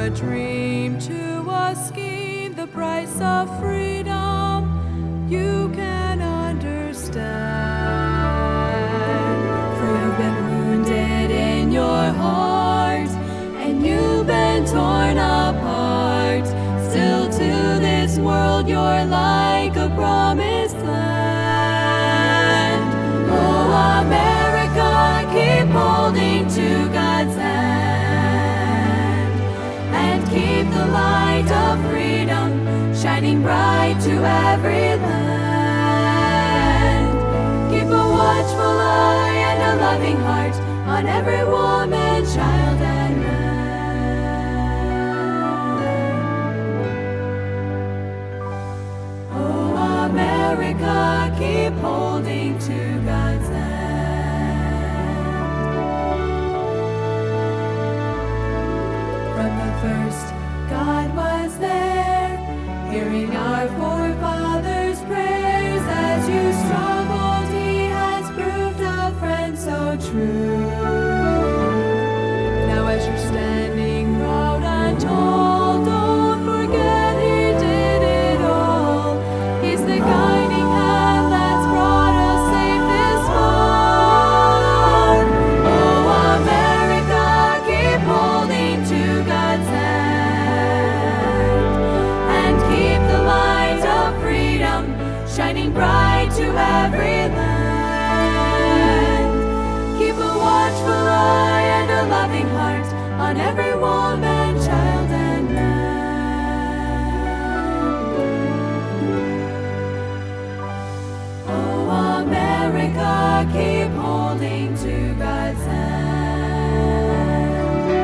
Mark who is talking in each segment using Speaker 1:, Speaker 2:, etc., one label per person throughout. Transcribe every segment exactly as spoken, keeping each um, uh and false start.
Speaker 1: a dream, to a scheme, the price of freedom you can understand. For you've been wounded in your heart, and you've been torn apart. Still to this world you're like a promised land. Oh, America, keep holding to God's hand, and keep the light of freedom shining bright to every land. Keep a watchful eye and a loving heart on every woman, child, and man. Oh, America, keep holding to God's hand. From the first, God was there, hearing our forefathers' prayers. As you struggled, He has proved a friend so true. Now as you're standing proud and tall, don't forget He did it all. He's the guiding hand that's brought us safe this far. Oh, America, keep holding to God's hand, and keep the light of freedom shining bright to every land. Keep a watchful eye and a loving heart on every woman, child, and man. Oh, America, keep holding to God's hand.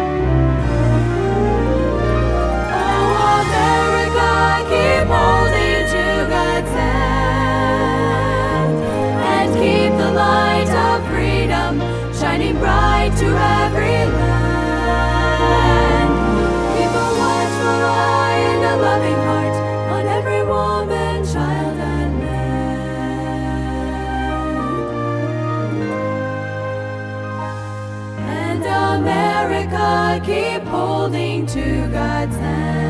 Speaker 1: Oh, America, keep holding to God's hand, and keep the light of freedom shining bright to every land. Keep a watchful eye and a loving heart on every woman, child, and man. And America, keep holding to God's hand.